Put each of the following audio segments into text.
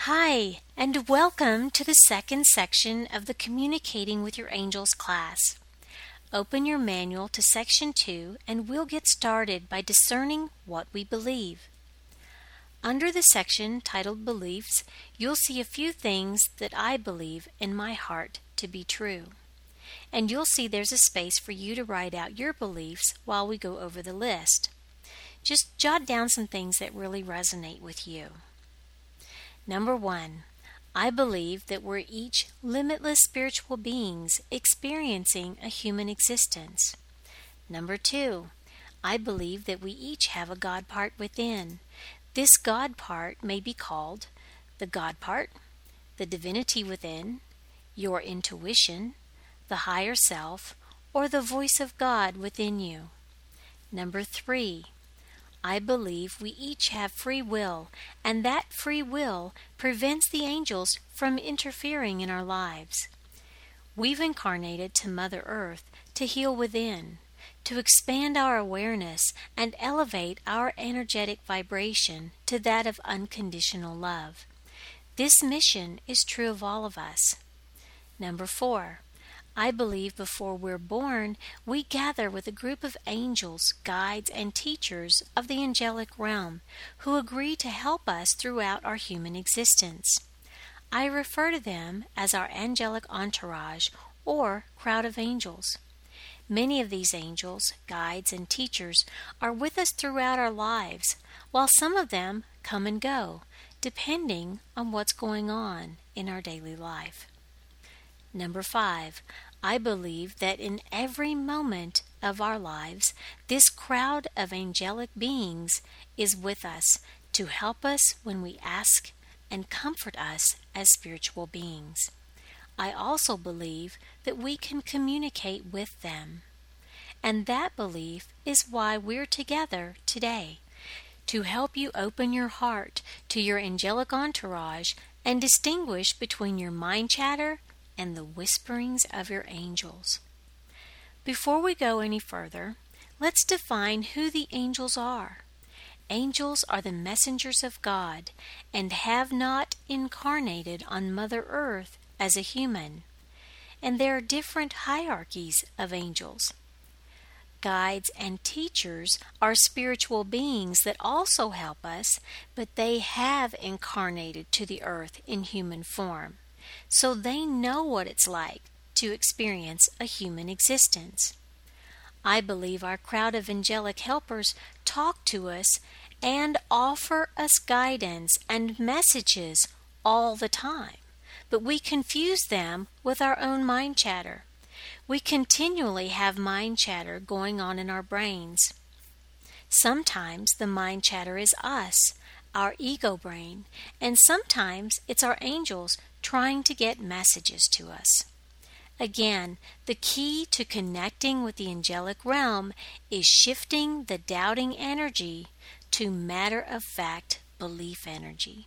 Hi, and welcome to the second section of the Communicating with Your Angels class. Open your manual to section 2 and we'll get started by discerning what we believe. Under the section titled Beliefs, you'll see a few things that I believe in my heart to be true. And you'll see there's a space for you to write out your beliefs while we go over the list. Just jot down some things that really resonate with you. Number 1, I believe that we're each limitless spiritual beings experiencing a human existence. Number 2, I believe that we each have a God part within. This God part may be called the God part, the divinity within, your intuition, the higher self, or the voice of God within you. Number 3, I believe we each have free will, and that free will prevents the angels from interfering in our lives. We've incarnated to Mother Earth to heal within, to expand our awareness and elevate our energetic vibration to that of unconditional love. This mission is true of all of us. Number 4, I believe before we're born, we gather with a group of angels, guides, and teachers of the angelic realm who agree to help us throughout our human existence. I refer to them as our angelic entourage or crowd of angels. Many of these angels, guides, and teachers are with us throughout our lives, while some of them come and go, depending on what's going on in our daily life. Number 5, I believe that in every moment of our lives, this crowd of angelic beings is with us to help us when we ask and comfort us as spiritual beings. I also believe that we can communicate with them. And that belief is why we're together today, to help you open your heart to your angelic entourage and distinguish between your mind chatter and the whisperings of your angels. Before we go any further, let's define who the angels are. Angels are the messengers of God and have not incarnated on Mother Earth as a human. And there are different hierarchies of angels. Guides and teachers are spiritual beings that also help us, but they have incarnated to the earth in human form. So they know what it's like to experience a human existence. I believe our crowd of angelic helpers talk to us and offer us guidance and messages all the time, but we confuse them with our own mind chatter. We continually have mind chatter going on in our brains. Sometimes the mind chatter is us, our ego brain, and sometimes it's our angels trying to get messages to us. Again, the key to connecting with the angelic realm is shifting the doubting energy to matter-of-fact belief energy.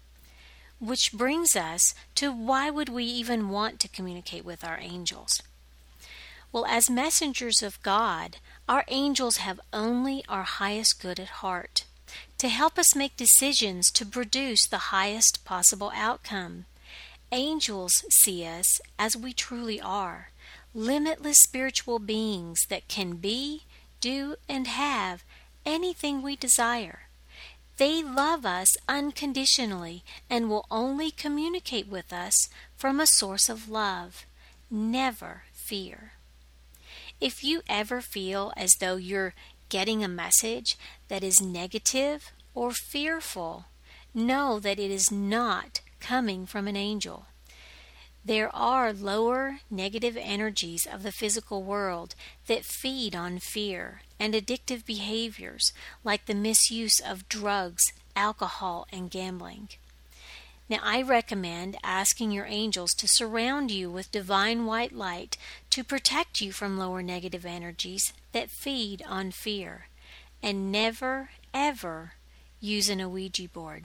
Which brings us to why would we even want to communicate with our angels? Well, as messengers of God, our angels have only our highest good at heart, to help us make decisions to produce the highest possible outcome. Angels see us as we truly are, limitless spiritual beings that can be, do, and have anything we desire. They love us unconditionally and will only communicate with us from a source of love, never fear. If you ever feel as though you're getting a message that is negative or fearful, know that it is not coming from an angel. There are lower negative energies of the physical world that feed on fear and addictive behaviors like the misuse of drugs, alcohol, and gambling. Now, I recommend asking your angels to surround you with divine white light to protect you from lower negative energies that feed on fear. And never, ever use an Ouija board.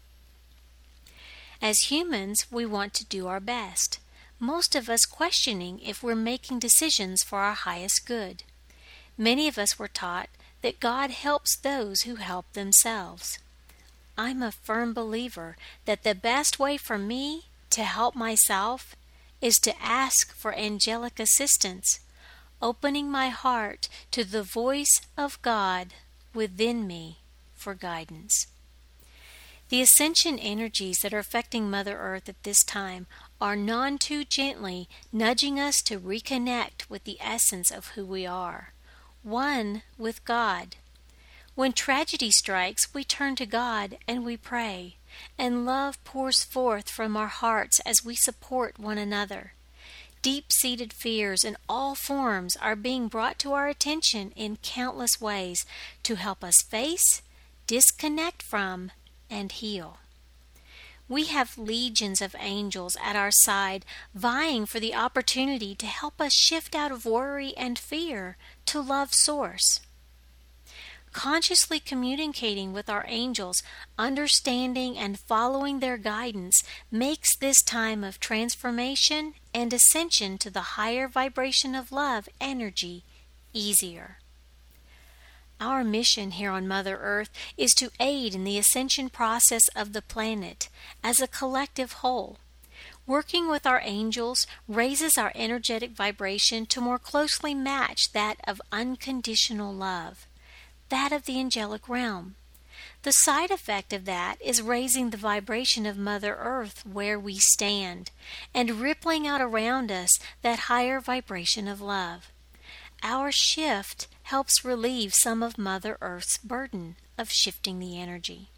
As humans, we want to do our best, most of us questioning if we're making decisions for our highest good. Many of us were taught that God helps those who help themselves. I'm a firm believer that the best way for me to help myself is to ask for angelic assistance, opening my heart to the voice of God within me for guidance. The ascension energies that are affecting Mother Earth at this time are none too gently nudging us to reconnect with the essence of who we are, one with God. When tragedy strikes, we turn to God and we pray, and love pours forth from our hearts as we support one another. Deep-seated fears in all forms are being brought to our attention in countless ways to help us face, disconnect from, and heal. We have legions of angels at our side vying for the opportunity to help us shift out of worry and fear to love's source. Consciously communicating with our angels, understanding and following their guidance makes this time of transformation and ascension to the higher vibration of love energy easier. Our mission here on Mother Earth is to aid in the ascension process of the planet as a collective whole. Working with our angels raises our energetic vibration to more closely match that of unconditional love, that of the angelic realm. The side effect of that is raising the vibration of Mother Earth where we stand and rippling out around us that higher vibration of love. Our shift helps relieve some of Mother Earth's burden of shifting the energy.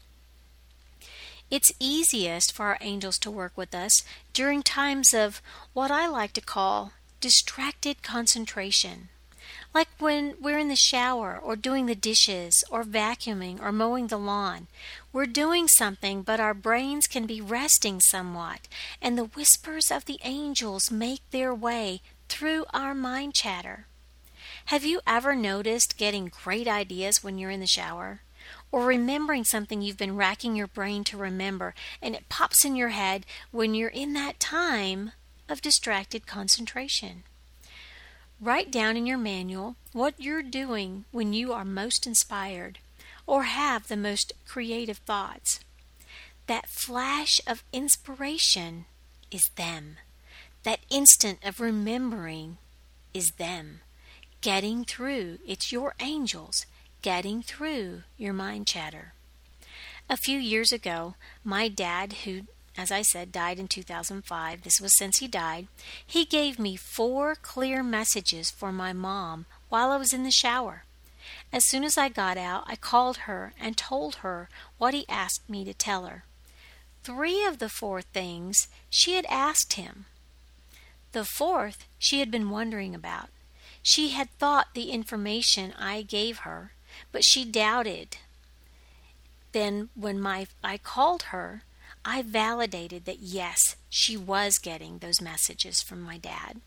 It's easiest for our angels to work with us during times of what I like to call distracted concentration. Like when we're in the shower or doing the dishes or vacuuming or mowing the lawn. We're doing something, but our brains can be resting somewhat, and the whispers of the angels make their way through our mind chatter. Have you ever noticed getting great ideas when you're in the shower? Or remembering something you've been racking your brain to remember, and it pops in your head when you're in that time of distracted concentration? Write down in your manual what you're doing when you are most inspired or have the most creative thoughts. That flash of inspiration is them. That instant of remembering is them. Getting through, it's your angels getting through your mind chatter. A few years ago, my dad, who, as I said, died in 2005, this was since he died, he gave me 4 clear messages for my mom while I was in the shower. As soon as I got out, I called her and told her what he asked me to tell her. 3 of the 4 things she had asked him. The 4th she had been wondering about. She had thought the information I gave her, but she doubted. Then when I called her, I validated that yes, she was getting those messages from my dad.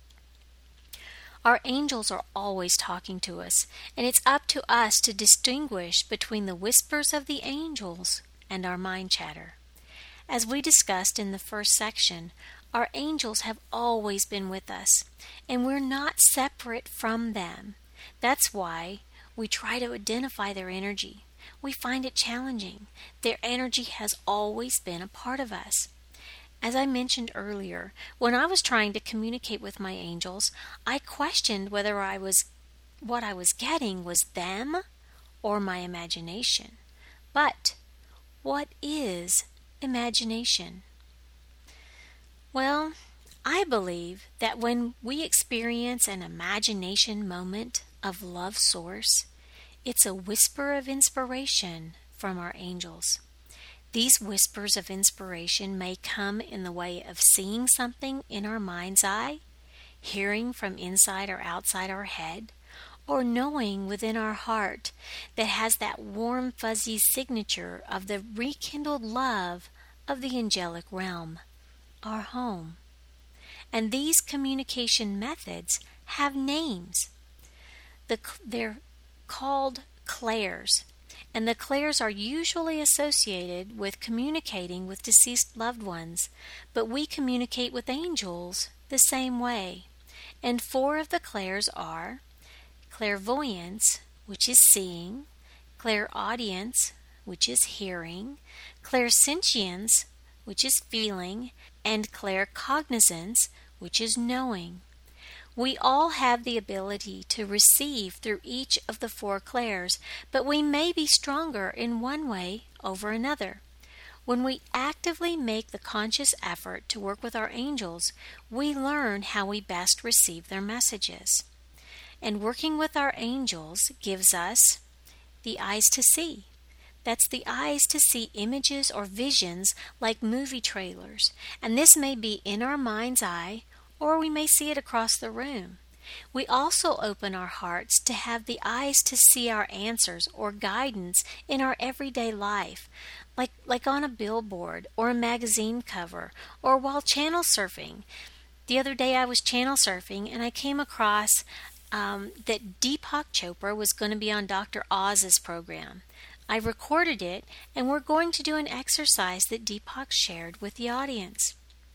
Our angels are always talking to us, and it's up to us to distinguish between the whispers of the angels and our mind chatter. As we discussed in the first section, our angels have always been with us, and we're not separate from them. That's why we try to identify their energy. We find it challenging. Their energy has always been a part of us. As I mentioned earlier, when I was trying to communicate with my angels, I questioned whether what I was getting was them or my imagination. But what is imagination? Well, I believe that when we experience an imagination moment of love source, it's a whisper of inspiration from our angels. These whispers of inspiration may come in the way of seeing something in our mind's eye, hearing from inside or outside our head, or knowing within our heart that has that warm, fuzzy signature of the rekindled love of the angelic realm, our home. And these communication methods have names. They're called clairs, and the clairs are usually associated with communicating with deceased loved ones, but we communicate with angels the same way. And 4 of the clairs are clairvoyance, which is seeing, clairaudience, which is hearing, clairsentience, which is feeling, and claircognizance, which is knowing. We all have the ability to receive through each of the four clairs, but we may be stronger in one way over another. When we actively make the conscious effort to work with our angels, we learn how we best receive their messages. And working with our angels gives us the eyes to see. That's the eyes to see images or visions like movie trailers. And this may be in our mind's eye, or we may see it across the room. We also open our hearts to have the eyes to see our answers or guidance in our everyday life, like on a billboard or a magazine cover, or while channel surfing. The other day I was channel surfing and I came across that Deepak Chopra was going to be on Dr. Oz's program. I recorded it, and we're going to do an exercise that Deepak shared with the audience.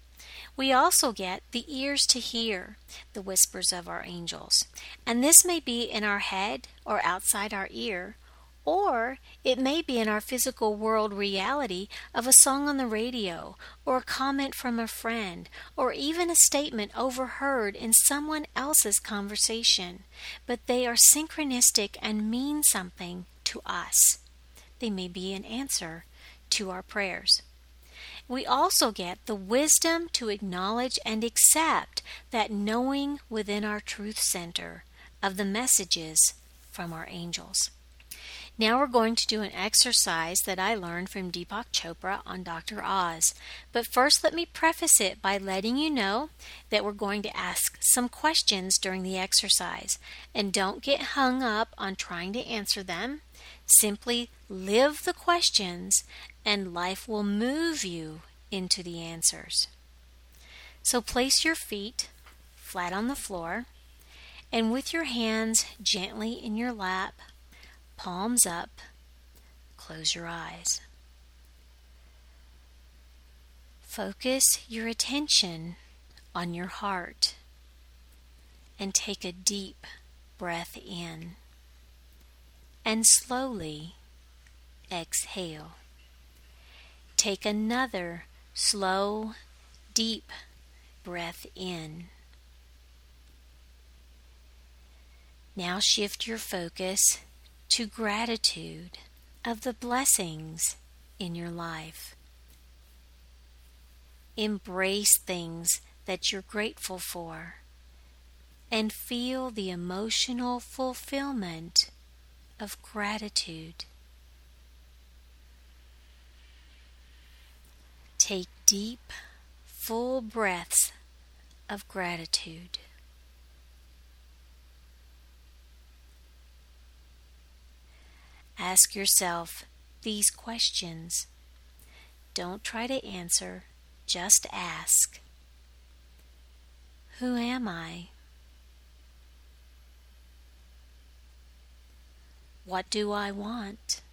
We also get the ears to hear the whispers of our angels, and this may be in our head or outside our ear, or it may be in our physical world reality of a song on the radio, or a comment from a friend, or even a statement overheard in someone else's conversation. But they are synchronistic and mean something to us. They may be an answer to our prayers. We also get the wisdom to acknowledge and accept that knowing within our truth center of the messages from our angels. Now we're going to do an exercise that I learned from Deepak Chopra on Dr. Oz. But first, let me preface it by letting you know that we're going to ask some questions during the exercise. And don't get hung up on trying to answer them. Simply live the questions, and life will move you into the answers. So place your feet flat on the floor, and with your hands gently in your lap, palms up, close your eyes. Focus your attention on your heart and take a deep breath in. And slowly exhale. Take another slow, deep breath in. Now shift your focus to gratitude of the blessings in your life. Embrace things that you're grateful for and feel the emotional fulfillment of gratitude. Take deep, full breaths of gratitude. Ask yourself these questions. Don't try to answer, just ask. Who am I? What do I want?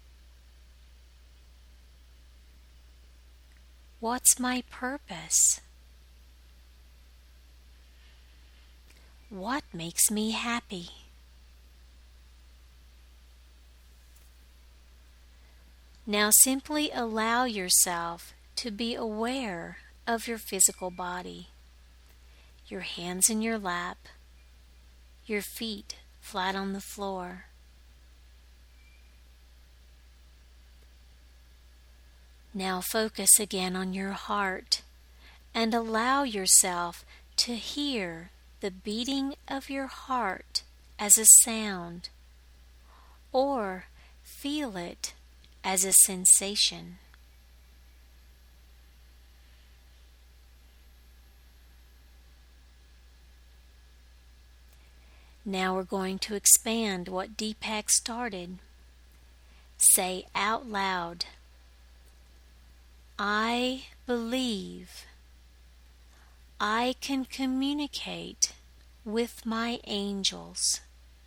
What's my purpose? What makes me happy? Now simply allow yourself to be aware of your physical body. Your hands in your lap, your feet flat on the floor. Now focus again on your heart and allow yourself to hear the beating of your heart as a sound, or feel it as a sensation. Now we're going to expand what Deepak started. Say out loud, I believe I can communicate with my angels.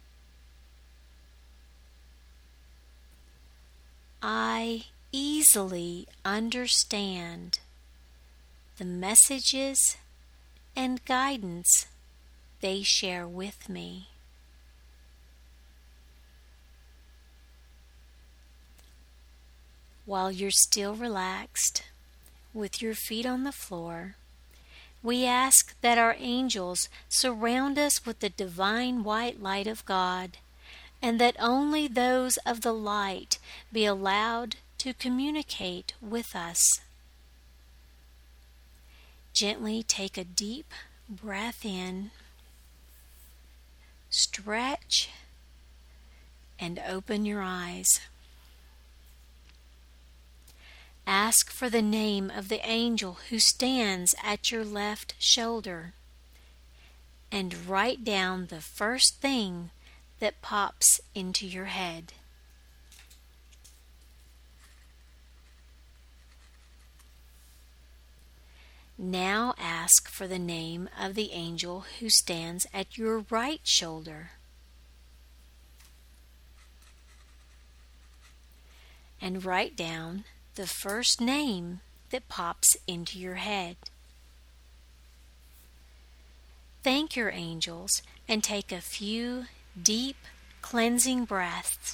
I easily understand the messages and guidance they share with me. While you're still relaxed, with your feet on the floor, we ask that our angels surround us with the divine white light of God, and that only those of the light be allowed to communicate with us. Gently take a deep breath in, stretch, and open your eyes. Ask for the name of the angel who stands at your left shoulder, and write down the first thing that pops into your head. Now ask for the name of the angel who stands at your right shoulder, and write down the first name that pops into your head. Thank your angels and take a few deep, cleansing breaths.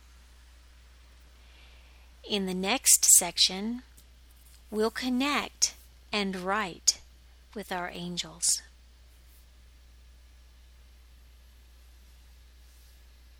In the next section, we'll connect and write with our angels.